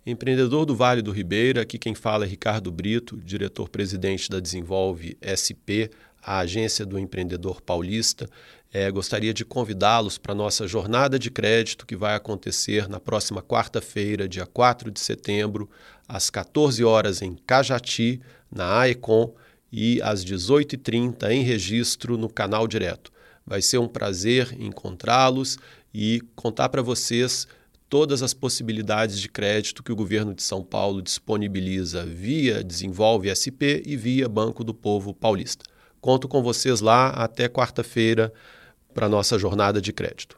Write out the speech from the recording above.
Empreendedor do Vale do Ribeira, aqui quem fala é Ricardo Brito, diretor-presidente da Desenvolve SP, a agência do empreendedor paulista. Gostaria de convidá-los para a nossa jornada de crédito que vai acontecer na próxima quarta-feira, dia 4 de setembro, às 14 horas em Cajati, na AECOM, e às 18h30 em Registro, no Canal Direto. Vai ser um prazer encontrá-los e contar para vocês todas as possibilidades de crédito que o governo de São Paulo disponibiliza via Desenvolve SP e via Banco do Povo Paulista. Conto com vocês lá até quarta-feira para a nossa jornada de crédito.